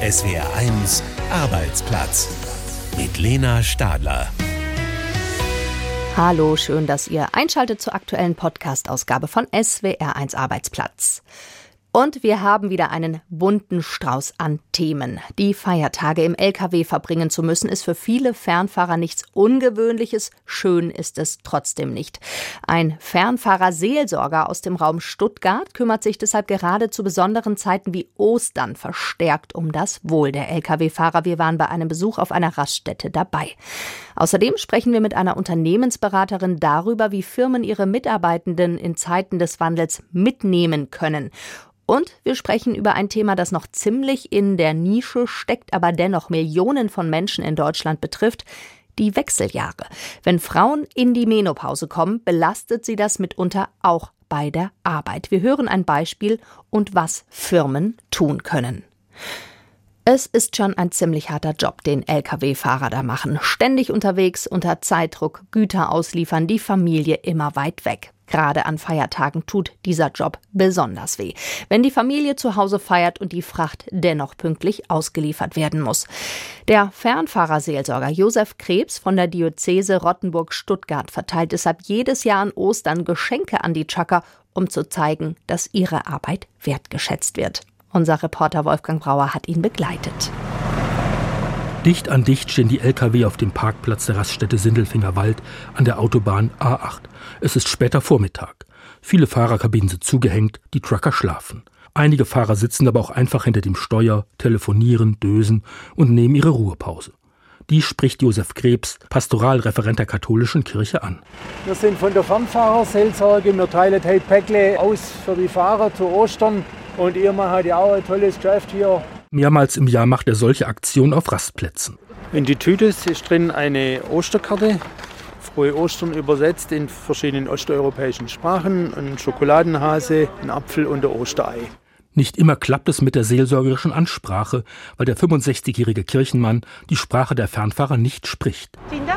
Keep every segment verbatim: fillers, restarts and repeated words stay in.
S W R eins Arbeitsplatz mit Lena Stadler. Hallo, schön, dass ihr einschaltet zur aktuellen Podcast-Ausgabe von S W R eins Arbeitsplatz. Und wir haben wieder einen bunten Strauß an Themen. Die Feiertage im L K W verbringen zu müssen, ist für viele Fernfahrer nichts Ungewöhnliches. Schön ist es trotzdem nicht. Ein Fernfahrer-Seelsorger aus dem Raum Stuttgart kümmert sich deshalb gerade zu besonderen Zeiten wie Ostern verstärkt um das Wohl der L K W-Fahrer. Wir waren bei einem Besuch auf einer Raststätte dabei. Außerdem sprechen wir mit einer Unternehmensberaterin darüber, wie Firmen ihre Mitarbeitenden in Zeiten des Wandels mitnehmen können. Und wir sprechen über ein Thema, das noch ziemlich in der Nische steckt, aber dennoch Millionen von Menschen in Deutschland betrifft: die Wechseljahre. Wenn Frauen in die Menopause kommen, belastet sie das mitunter auch bei der Arbeit. Wir hören ein Beispiel und was Firmen tun können. Es ist schon ein ziemlich harter Job, den L K W-Fahrer da machen. Ständig unterwegs, unter Zeitdruck, Güter ausliefern, die Familie immer weit weg. Gerade an Feiertagen tut dieser Job besonders weh, wenn die Familie zu Hause feiert und die Fracht dennoch pünktlich ausgeliefert werden muss. Der Fernfahrerseelsorger Josef Krebs von der Diözese Rottenburg-Stuttgart verteilt deshalb jedes Jahr an Ostern Geschenke an die Trucker, um zu zeigen, dass ihre Arbeit wertgeschätzt wird. Unser Reporter Wolfgang Brauer hat ihn begleitet. Dicht an dicht stehen die L K W auf dem Parkplatz der Raststätte Sindelfingerwald an der Autobahn A acht. Es ist später Vormittag. Viele Fahrerkabinen sind zugehängt, die Trucker schlafen. Einige Fahrer sitzen aber auch einfach hinter dem Steuer, telefonieren, dösen und nehmen ihre Ruhepause. Die spricht Josef Krebs, Pastoralreferent der katholischen Kirche, an. Wir sind von der Fernfahrerseelsorge, wir teilen heute Päckle aus für die Fahrer zu Ostern. Und ihr Mann hat ja auch ein tolles Geschäft hier. Mehrmals im Jahr macht er solche Aktionen auf Rastplätzen. In die Tüte ist drin eine Osterkarte, Frohe Ostern übersetzt in verschiedenen osteuropäischen Sprachen, ein Schokoladenhase, ein Apfel und ein Osterei. Nicht immer klappt es mit der seelsorgerischen Ansprache, weil der fünfundsechzigjährige Kirchenmann die Sprache der Fernfahrer nicht spricht.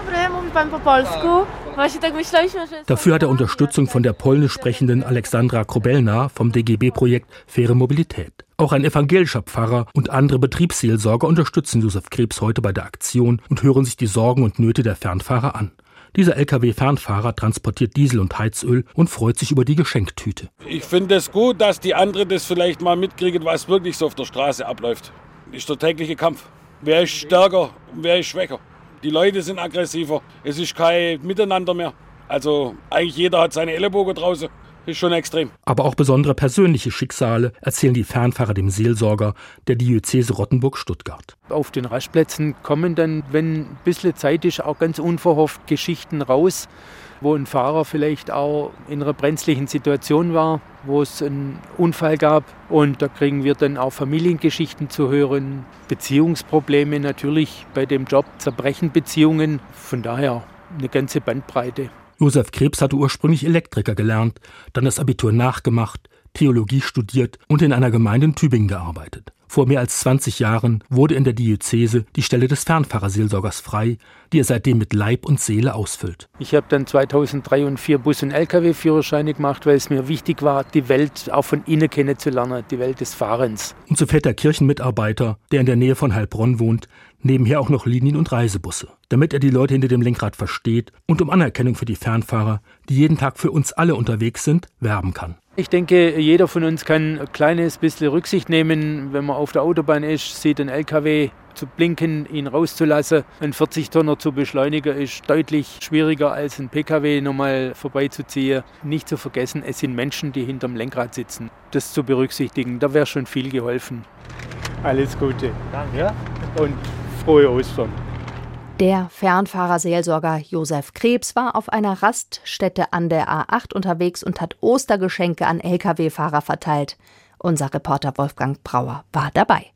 Dafür hat er Unterstützung von der polnisch sprechenden Aleksandra Krobelna vom D G B-Projekt Faire Mobilität. Auch ein evangelischer Pfarrer und andere Betriebsseelsorger unterstützen Josef Krebs heute bei der Aktion und hören sich die Sorgen und Nöte der Fernfahrer an. Dieser L K W-Fernfahrer transportiert Diesel und Heizöl und freut sich über die Geschenktüte. Ich finde es gut, dass die anderen das vielleicht mal mitkriegen, was wirklich so auf der Straße abläuft. Das ist der tägliche Kampf. Wer ist stärker und wer ist schwächer? Die Leute sind aggressiver. Es ist kein Miteinander mehr. Also eigentlich jeder hat seine Ellenbogen draußen. Ist schon extrem. Aber auch besondere persönliche Schicksale erzählen die Fernfahrer dem Seelsorger der Diözese Rottenburg-Stuttgart. Auf den Rastplätzen kommen dann, wenn ein bisschen Zeit ist, auch ganz unverhofft Geschichten raus, wo ein Fahrer vielleicht auch in einer brenzlichen Situation war, wo es einen Unfall gab. Und da kriegen wir dann auch Familiengeschichten zu hören, Beziehungsprobleme natürlich bei dem Job, zerbrechen Beziehungen. Von daher eine ganze Bandbreite. Josef Krebs hatte ursprünglich Elektriker gelernt, dann das Abitur nachgemacht, Theologie studiert und in einer Gemeinde in Tübingen gearbeitet. Vor mehr als zwanzig Jahren wurde in der Diözese die Stelle des Fernfahrerseelsorgers frei, die er seitdem mit Leib und Seele ausfüllt. Ich habe dann zweitausenddrei und vier Bus- und L K W-Führerscheine gemacht, weil es mir wichtig war, die Welt auch von innen kennenzulernen, die Welt des Fahrens. Und so fährt der Kirchenmitarbeiter, der in der Nähe von Heilbronn wohnt, nebenher auch noch Linien- und Reisebusse, damit er die Leute hinter dem Lenkrad versteht und um Anerkennung für die Fernfahrer, die jeden Tag für uns alle unterwegs sind, werben kann. Ich denke, jeder von uns kann ein kleines bisschen Rücksicht nehmen, wenn man auf der Autobahn ist, sieht einen L K W zu blinken, ihn rauszulassen. Ein vierzig Tonner zu beschleunigen ist deutlich schwieriger als ein P K W nochmal vorbeizuziehen. Nicht zu vergessen, es sind Menschen, die hinterm Lenkrad sitzen. Das zu berücksichtigen, da wäre schon viel geholfen. Alles Gute. Danke. Ja? Und frohe Ostern. Der Fernfahrerseelsorger Josef Krebs war auf einer Raststätte an der A acht unterwegs und hat Ostergeschenke an L K W-Fahrer verteilt. Unser Reporter Wolfgang Brauer war dabei.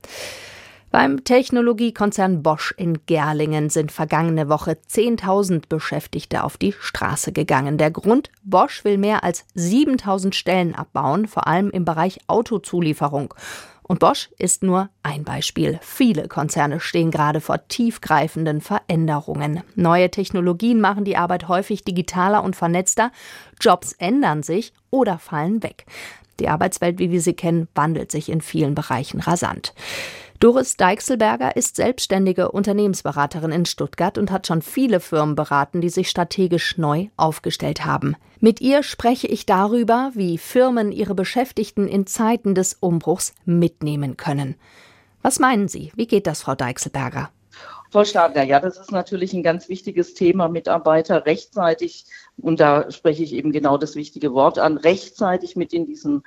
Beim Technologiekonzern Bosch in Gerlingen sind vergangene Woche zehntausend Beschäftigte auf die Straße gegangen. Der Grund: Bosch will mehr als siebentausend Stellen abbauen, vor allem im Bereich Autozulieferung. Und Bosch ist nur ein Beispiel. Viele Konzerne stehen gerade vor tiefgreifenden Veränderungen. Neue Technologien machen die Arbeit häufig digitaler und vernetzter. Jobs ändern sich oder fallen weg. Die Arbeitswelt, wie wir sie kennen, wandelt sich in vielen Bereichen rasant. Doris Deichselberger ist selbstständige Unternehmensberaterin in Stuttgart und hat schon viele Firmen beraten, die sich strategisch neu aufgestellt haben. Mit ihr spreche ich darüber, wie Firmen ihre Beschäftigten in Zeiten des Umbruchs mitnehmen können. Was meinen Sie? Wie geht das, Frau Deichselberger? Frau Stadler, ja, das ist natürlich ein ganz wichtiges Thema, Mitarbeiter rechtzeitig, und da spreche ich eben genau das wichtige Wort an, rechtzeitig mit in diesen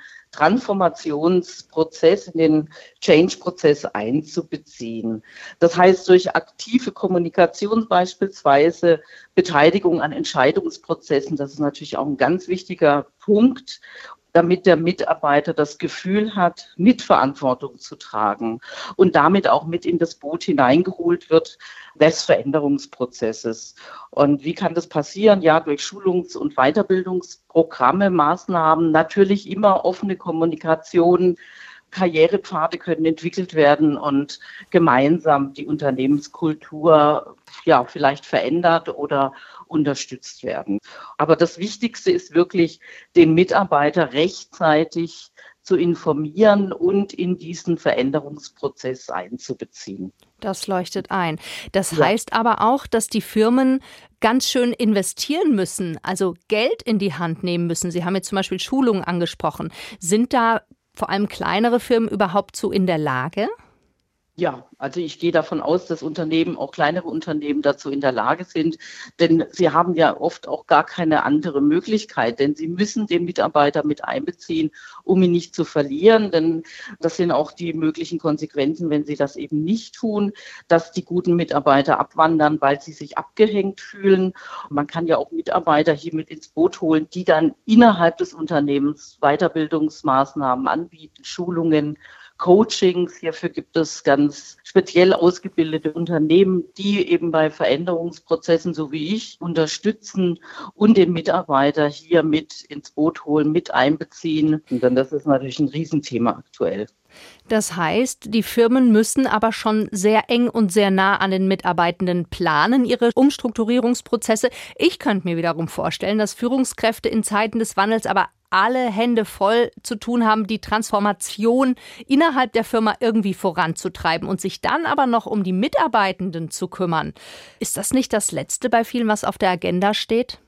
Transformationsprozess, in den Change-Prozess einzubeziehen. Das heißt, durch aktive Kommunikation beispielsweise, Beteiligung an Entscheidungsprozessen, das ist natürlich auch ein ganz wichtiger Punkt, damit der Mitarbeiter das Gefühl hat, Mitverantwortung zu tragen und damit auch mit in das Boot hineingeholt wird des Veränderungsprozesses. Und wie kann das passieren? Ja, durch Schulungs- und Weiterbildungsprogramme, Maßnahmen, natürlich immer offene Kommunikation. Karrierepfade können entwickelt werden und gemeinsam die Unternehmenskultur ja vielleicht verändert oder unterstützt werden. Aber das Wichtigste ist wirklich, den Mitarbeiter rechtzeitig zu informieren und in diesen Veränderungsprozess einzubeziehen. Das leuchtet ein. Das Ja. heißt aber auch, dass die Firmen ganz schön investieren müssen, also Geld in die Hand nehmen müssen. Sie haben jetzt zum Beispiel Schulungen angesprochen. Sind da vor allem kleinere Firmen überhaupt so in der Lage? Ja, also ich gehe davon aus, dass Unternehmen, auch kleinere Unternehmen dazu in der Lage sind, denn sie haben ja oft auch gar keine andere Möglichkeit, denn sie müssen den Mitarbeiter mit einbeziehen, um ihn nicht zu verlieren, denn das sind auch die möglichen Konsequenzen, wenn sie das eben nicht tun, dass die guten Mitarbeiter abwandern, weil sie sich abgehängt fühlen. Man kann ja auch Mitarbeiter hier mit ins Boot holen, die dann innerhalb des Unternehmens Weiterbildungsmaßnahmen anbieten, Schulungen, Coachings. Hierfür gibt es ganz speziell ausgebildete Unternehmen, die eben bei Veränderungsprozessen, so wie ich, unterstützen und den Mitarbeiter hier mit ins Boot holen, mit einbeziehen. Und dann, das ist natürlich ein Riesenthema aktuell. Das heißt, die Firmen müssen aber schon sehr eng und sehr nah an den Mitarbeitenden planen, ihre Umstrukturierungsprozesse. Ich könnte mir wiederum vorstellen, dass Führungskräfte in Zeiten des Wandels aber alle Hände voll zu tun haben, die Transformation innerhalb der Firma irgendwie voranzutreiben und sich dann aber noch um die Mitarbeitenden zu kümmern. Ist das nicht das Letzte bei vielen, was auf der Agenda steht?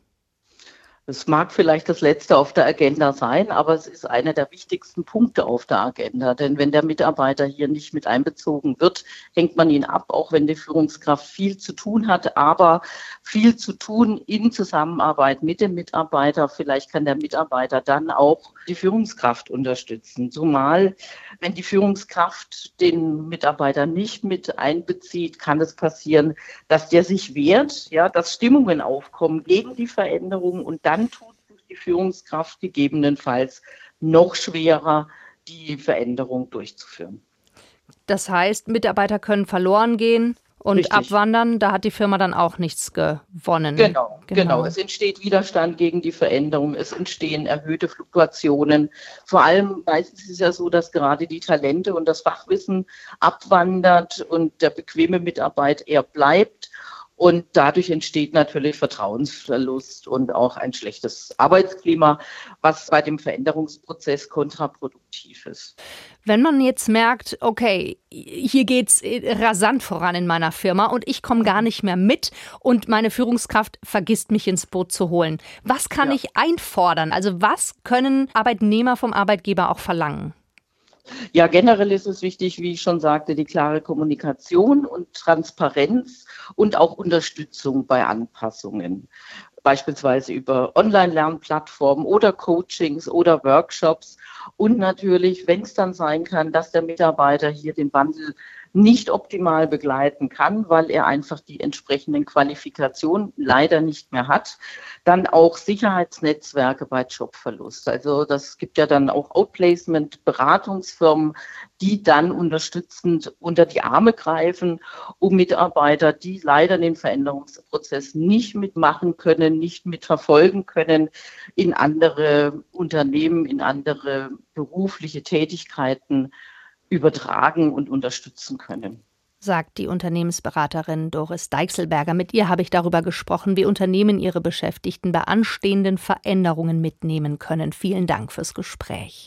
Es mag vielleicht das Letzte auf der Agenda sein, aber es ist einer der wichtigsten Punkte auf der Agenda. Denn wenn der Mitarbeiter hier nicht mit einbezogen wird, hängt man ihn ab, auch wenn die Führungskraft viel zu tun hat, aber viel zu tun in Zusammenarbeit mit dem Mitarbeiter. Vielleicht kann der Mitarbeiter dann auch die Führungskraft unterstützen. Zumal, wenn die Führungskraft den Mitarbeiter nicht mit einbezieht, kann es passieren, dass der sich wehrt, ja, dass Stimmungen aufkommen gegen die Veränderung und dann tut sich die Führungskraft gegebenenfalls noch schwerer, die Veränderung durchzuführen. Das heißt, Mitarbeiter können verloren gehen und Richtig. abwandern. Da hat die Firma dann auch nichts gewonnen. Genau, genau, genau. Es entsteht Widerstand gegen die Veränderung. Es entstehen erhöhte Fluktuationen. Vor allem meistens ist es ja so, dass gerade die Talente und das Fachwissen abwandert und der bequeme Mitarbeit eher bleibt. Und dadurch entsteht natürlich Vertrauensverlust und auch ein schlechtes Arbeitsklima, was bei dem Veränderungsprozess kontraproduktiv ist. Wenn man jetzt merkt, okay, hier geht's rasant voran in meiner Firma und ich komme gar nicht mehr mit und meine Führungskraft vergisst mich ins Boot zu holen. Was kann Ja. ich einfordern? Also was können Arbeitnehmer vom Arbeitgeber auch verlangen? Ja, generell ist es wichtig, wie ich schon sagte, die klare Kommunikation und Transparenz und auch Unterstützung bei Anpassungen. Beispielsweise über Online-Lernplattformen oder Coachings oder Workshops. Und natürlich, wenn es dann sein kann, dass der Mitarbeiter hier den Wandel nicht optimal begleiten kann, weil er einfach die entsprechenden Qualifikationen leider nicht mehr hat, dann auch Sicherheitsnetzwerke bei Jobverlust. Also das gibt ja dann auch Outplacement-Beratungsfirmen, die dann unterstützend unter die Arme greifen, um Mitarbeiter, die leider den Veränderungsprozess nicht mitmachen können, nicht mitverfolgen können, in andere Unternehmen, in andere berufliche Tätigkeiten übertragen und unterstützen können. Sagt die Unternehmensberaterin Doris Deichselberger. Mit ihr habe ich darüber gesprochen, wie Unternehmen ihre Beschäftigten bei anstehenden Veränderungen mitnehmen können. Vielen Dank fürs Gespräch.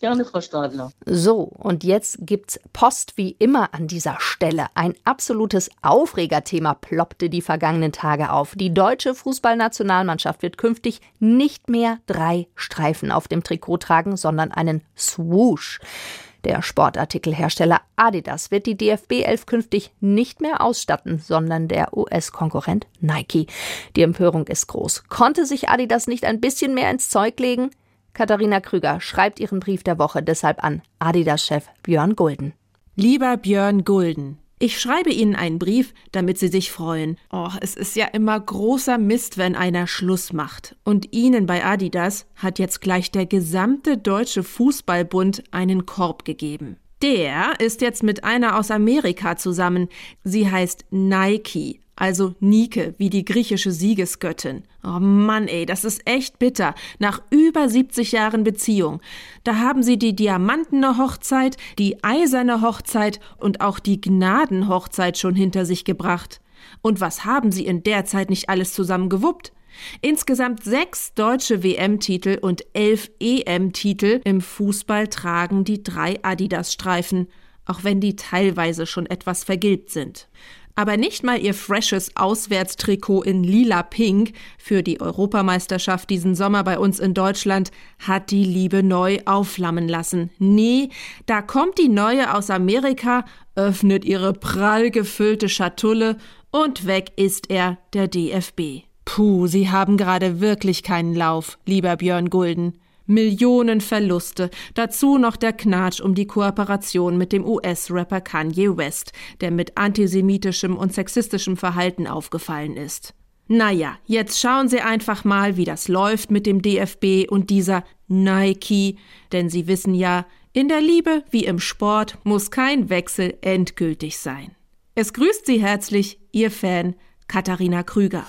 Gerne, Frau Stadler. So, und jetzt gibt's Post wie immer an dieser Stelle. Ein absolutes Aufregerthema ploppte die vergangenen Tage auf. Die deutsche Fußballnationalmannschaft wird künftig nicht mehr drei Streifen auf dem Trikot tragen, sondern einen Swoosh. Der Sportartikelhersteller Adidas wird die D F B elf künftig nicht mehr ausstatten, sondern der U S-Konkurrent Nike. Die Empörung ist groß. Konnte sich Adidas nicht ein bisschen mehr ins Zeug legen? Katharina Krüger schreibt ihren Brief der Woche deshalb an Adidas-Chef Björn Gulden. Lieber Björn Gulden, ich schreibe Ihnen einen Brief, damit Sie sich freuen. Oh, es ist ja immer großer Mist, wenn einer Schluss macht. Und Ihnen bei Adidas hat jetzt gleich der gesamte Deutsche Fußballbund einen Korb gegeben. Der ist jetzt mit einer aus Amerika zusammen. Sie heißt Nike, also Nike, wie die griechische Siegesgöttin. Oh Mann, ey, das ist echt bitter. Nach über siebzig Jahren Beziehung. Da haben sie die diamantene Hochzeit, die eiserne Hochzeit und auch die Gnadenhochzeit schon hinter sich gebracht. Und was haben sie in der Zeit nicht alles zusammen gewuppt? Insgesamt sechs deutsche W M-Titel und elf E M-Titel im Fußball tragen die drei Adidas-Streifen, auch wenn die teilweise schon etwas vergilbt sind. Aber nicht mal ihr freshes Auswärtstrikot in lila-pink für die Europameisterschaft diesen Sommer bei uns in Deutschland hat die Liebe neu aufflammen lassen. Nee, da kommt die neue aus Amerika, öffnet ihre prall gefüllte Schatulle und weg ist er, der D F B. Puh, Sie haben gerade wirklich keinen Lauf, lieber Björn Gulden. Millionen Verluste, dazu noch der Knatsch um die Kooperation mit dem U S-Rapper Kanye West, der mit antisemitischem und sexistischem Verhalten aufgefallen ist. Naja, jetzt schauen Sie einfach mal, wie das läuft mit dem D F B und dieser Nike, denn Sie wissen ja, in der Liebe wie im Sport muss kein Wechsel endgültig sein. Es grüßt Sie herzlich, Ihr Fan Katharina Krüger.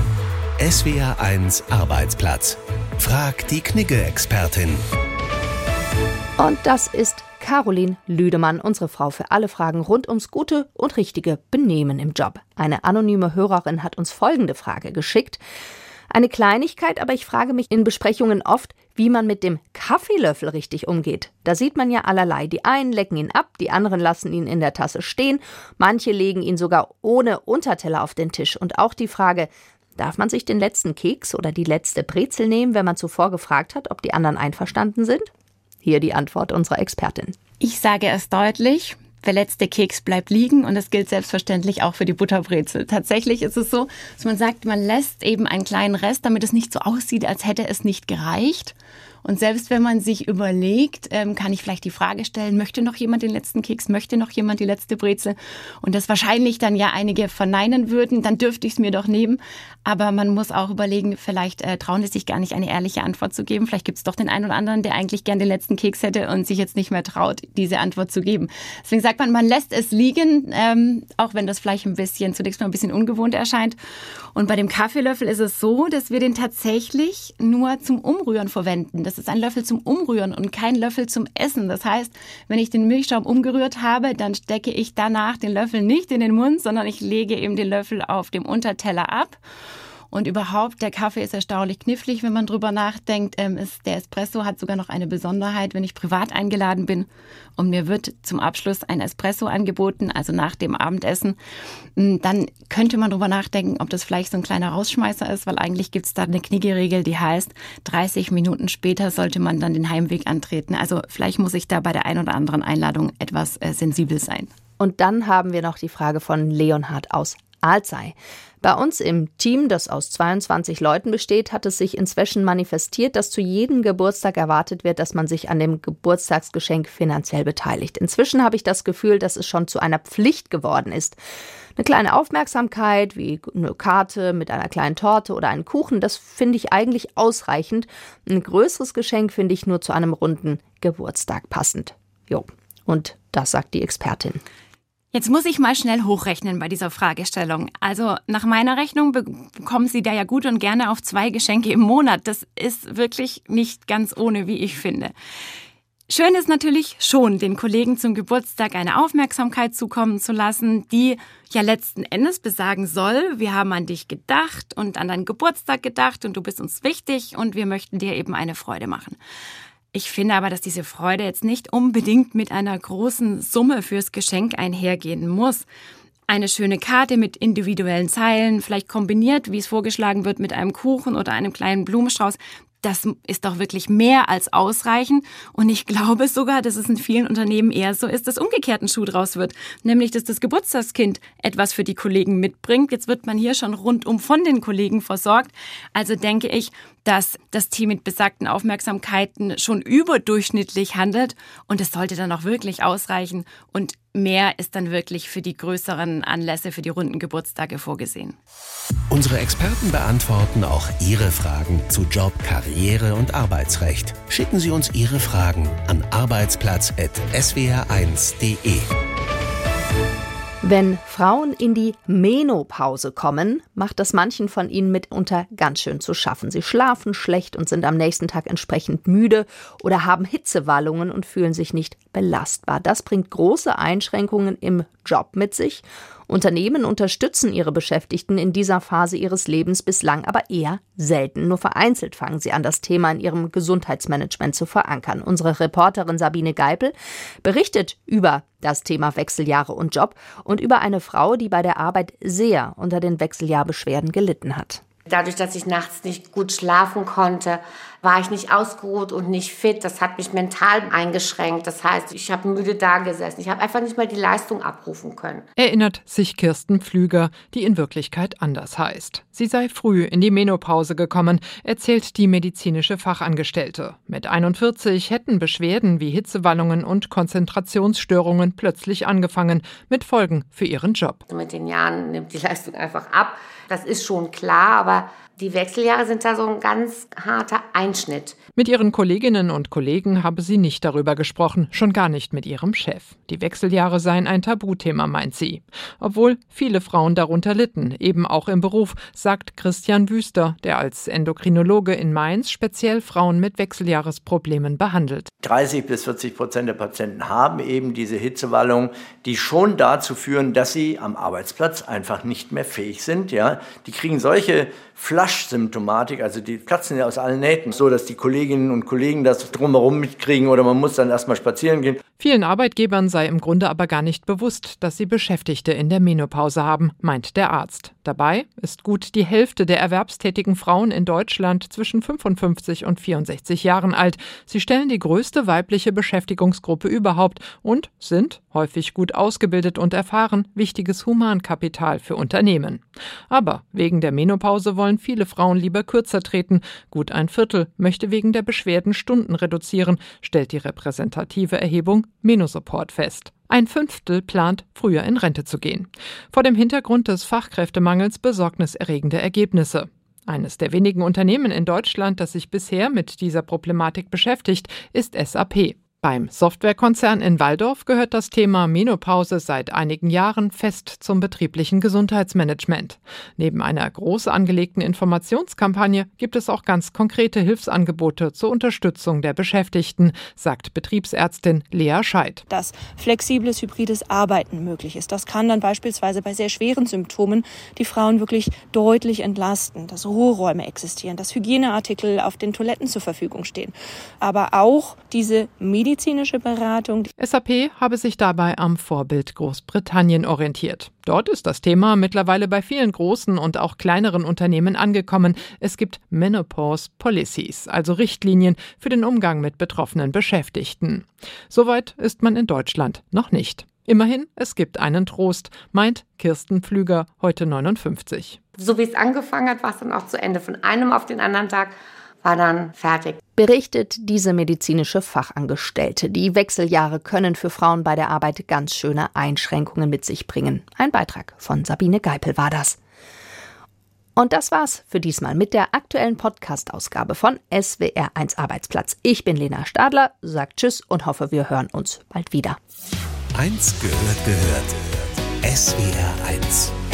S W R eins Arbeitsplatz. Frag die Knigge-Expertin. Und das ist Caroline Lüdemann, unsere Frau für alle Fragen rund ums gute und richtige Benehmen im Job. Eine anonyme Hörerin hat uns folgende Frage geschickt. Eine Kleinigkeit, aber ich frage mich in Besprechungen oft, wie man mit dem Kaffeelöffel richtig umgeht. Da sieht man ja allerlei. Die einen lecken ihn ab, die anderen lassen ihn in der Tasse stehen. Manche legen ihn sogar ohne Unterteller auf den Tisch. Und auch die Frage, darf man sich den letzten Keks oder die letzte Brezel nehmen, wenn man zuvor gefragt hat, ob die anderen einverstanden sind? Hier die Antwort unserer Expertin. Ich sage es deutlich, der letzte Keks bleibt liegen und das gilt selbstverständlich auch für die Butterbrezel. Tatsächlich ist es so, dass man sagt, man lässt eben einen kleinen Rest, damit es nicht so aussieht, als hätte es nicht gereicht. Und selbst wenn man sich überlegt, ähm, kann ich vielleicht die Frage stellen, möchte noch jemand den letzten Keks, möchte noch jemand die letzte Brezel? Und das wahrscheinlich dann ja einige verneinen würden, dann dürfte ich es mir doch nehmen. Aber man muss auch überlegen, vielleicht äh, trauen die sich gar nicht, eine ehrliche Antwort zu geben. Vielleicht gibt es doch den einen oder anderen, der eigentlich gern den letzten Keks hätte und sich jetzt nicht mehr traut, diese Antwort zu geben. Deswegen sagt man, man lässt es liegen, ähm, auch wenn das vielleicht ein bisschen, zunächst mal ein bisschen ungewohnt erscheint. Und bei dem Kaffeelöffel ist es so, dass wir den tatsächlich nur zum Umrühren verwenden. Das ist ein Löffel zum Umrühren und kein Löffel zum Essen. Das heißt, wenn ich den Milchschaum umgerührt habe, dann stecke ich danach den Löffel nicht in den Mund, sondern ich lege eben den Löffel auf dem Unterteller ab. Und überhaupt, der Kaffee ist erstaunlich knifflig, wenn man drüber nachdenkt. Ähm, ist, der Espresso hat sogar noch eine Besonderheit, wenn ich privat eingeladen bin und mir wird zum Abschluss ein Espresso angeboten, also nach dem Abendessen, dann könnte man drüber nachdenken, ob das vielleicht so ein kleiner Rausschmeißer ist, weil eigentlich gibt es da eine Knigge-Regel, die heißt, dreißig Minuten später sollte man dann den Heimweg antreten. Also vielleicht muss ich da bei der einen oder anderen Einladung etwas äh, sensibel sein. Und dann haben wir noch die Frage von Leonhard aus Alzey. Bei uns im Team, das aus zweiundzwanzig Leuten besteht, hat es sich inzwischen manifestiert, dass zu jedem Geburtstag erwartet wird, dass man sich an dem Geburtstagsgeschenk finanziell beteiligt. Inzwischen habe ich das Gefühl, dass es schon zu einer Pflicht geworden ist. Eine kleine Aufmerksamkeit, wie eine Karte mit einer kleinen Torte oder einen Kuchen, das finde ich eigentlich ausreichend. Ein größeres Geschenk finde ich nur zu einem runden Geburtstag passend. Jo, und das sagt die Expertin. Jetzt muss ich mal schnell hochrechnen bei dieser Fragestellung. Also nach meiner Rechnung bekommen Sie da ja gut und gerne auf zwei Geschenke im Monat. Das ist wirklich nicht ganz ohne, wie ich finde. Schön ist natürlich schon, den Kollegen zum Geburtstag eine Aufmerksamkeit zukommen zu lassen, die ja letzten Endes besagen soll, wir haben an dich gedacht und an deinen Geburtstag gedacht und du bist uns wichtig und wir möchten dir eben eine Freude machen. Ich finde aber, dass diese Freude jetzt nicht unbedingt mit einer großen Summe fürs Geschenk einhergehen muss. Eine schöne Karte mit individuellen Zeilen, vielleicht kombiniert, wie es vorgeschlagen wird, mit einem Kuchen oder einem kleinen Blumenstrauß, das ist doch wirklich mehr als ausreichend. Und ich glaube sogar, dass es in vielen Unternehmen eher so ist, dass umgekehrt ein Schuh draus wird. Nämlich, dass das Geburtstagskind etwas für die Kollegen mitbringt. Jetzt wird man hier schon rundum von den Kollegen versorgt. Also denke ich, dass das Team mit besagten Aufmerksamkeiten schon überdurchschnittlich handelt. Und es sollte dann auch wirklich ausreichen. Und mehr ist dann wirklich für die größeren Anlässe, für die runden Geburtstage vorgesehen. Unsere Experten beantworten auch Ihre Fragen zu Job, Karriere und Arbeitsrecht. Schicken Sie uns Ihre Fragen an arbeitsplatz punkt s w r eins punkt d e. Wenn Frauen in die Menopause kommen, macht das manchen von ihnen mitunter ganz schön zu schaffen. Sie schlafen schlecht und sind am nächsten Tag entsprechend müde oder haben Hitzewallungen und fühlen sich nicht belastbar. Das bringt große Einschränkungen im Job mit sich. Unternehmen unterstützen ihre Beschäftigten in dieser Phase ihres Lebens bislang aber eher selten. Nur vereinzelt fangen sie an, das Thema in ihrem Gesundheitsmanagement zu verankern. Unsere Reporterin Sabine Geipel berichtet über das Thema Wechseljahre und Job und über eine Frau, die bei der Arbeit sehr unter den Wechseljahrbeschwerden gelitten hat. Dadurch, dass ich nachts nicht gut schlafen konnte, war ich nicht ausgeruht und nicht fit. Das hat mich mental eingeschränkt. Das heißt, ich habe müde dagesessen. Ich habe einfach nicht mehr die Leistung abrufen können. Erinnert sich Kirsten Pflüger, die in Wirklichkeit anders heißt. Sie sei früh in die Menopause gekommen, erzählt die medizinische Fachangestellte. Mit einundvierzig hätten Beschwerden wie Hitzewallungen und Konzentrationsstörungen plötzlich angefangen, mit Folgen für ihren Job. Mit den Jahren nimmt die Leistung einfach ab. Das ist schon klar, aber die Wechseljahre sind da so ein ganz harter Einschnitt. Mit ihren Kolleginnen und Kollegen habe sie nicht darüber gesprochen, schon gar nicht mit ihrem Chef. Die Wechseljahre seien ein Tabuthema, meint sie. Obwohl viele Frauen darunter litten, eben auch im Beruf, sagt Christian Wüster, der als Endokrinologe in Mainz speziell Frauen mit Wechseljahresproblemen behandelt. dreißig bis vierzig Prozent der Patienten haben eben diese Hitzewallung, die schon dazu führen, dass sie am Arbeitsplatz einfach nicht mehr fähig sind. Ja, die kriegen solche Flash-Symptomatik, also die platzen ja aus allen Nähten, so dass die Kolleginnen und Kollegen das drumherum mitkriegen oder man muss dann erstmal spazieren gehen. Vielen Arbeitgebern sei im Grunde aber gar nicht bewusst, dass sie Beschäftigte in der Menopause haben, meint der Arzt. Dabei ist gut die Hälfte der erwerbstätigen Frauen in Deutschland zwischen fünfundfünfzig und vierundsechzig Jahren alt. Sie stellen die größte weibliche Beschäftigungsgruppe überhaupt und sind, häufig gut ausgebildet und erfahren, wichtiges Humankapital für Unternehmen. Aber wegen der Menopause wollen viele Frauen lieber kürzer treten. Gut ein Viertel möchte wegen der Beschwerden Stunden reduzieren, stellt die repräsentative Erhebung Menosupport fest. Ein Fünftel plant, früher in Rente zu gehen. Vor dem Hintergrund des Fachkräftemangels besorgniserregende Ergebnisse. Eines der wenigen Unternehmen in Deutschland, das sich bisher mit dieser Problematik beschäftigt, ist S A P. Beim Softwarekonzern in Walldorf gehört das Thema Menopause seit einigen Jahren fest zum betrieblichen Gesundheitsmanagement. Neben einer groß angelegten Informationskampagne gibt es auch ganz konkrete Hilfsangebote zur Unterstützung der Beschäftigten, sagt Betriebsärztin Lea Scheidt. Dass flexibles, hybrides Arbeiten möglich ist. Das kann dann beispielsweise bei sehr schweren Symptomen die Frauen wirklich deutlich entlasten, dass Ruheräume existieren, dass Hygieneartikel auf den Toiletten zur Verfügung stehen. Aber auch diese medizinische medizinische Beratung. S A P habe sich dabei am Vorbild Großbritannien orientiert. Dort ist das Thema mittlerweile bei vielen großen und auch kleineren Unternehmen angekommen. Es gibt Menopause Policies, also Richtlinien für den Umgang mit betroffenen Beschäftigten. Soweit ist man in Deutschland noch nicht. Immerhin, es gibt einen Trost, meint Kirsten Pflüger, heute neunundfünfzig. So wie es angefangen hat, war es dann auch zu Ende. Von einem auf den anderen Tag war dann fertig. Berichtet diese medizinische Fachangestellte. Die Wechseljahre können für Frauen bei der Arbeit ganz schöne Einschränkungen mit sich bringen. Ein Beitrag von Sabine Geipel war das. Und das war's für diesmal mit der aktuellen Podcast-Ausgabe von S W R eins Arbeitsplatz. Ich bin Lena Stadler, sagt Tschüss und hoffe, wir hören uns bald wieder. Eins gehört gehört. S W R eins.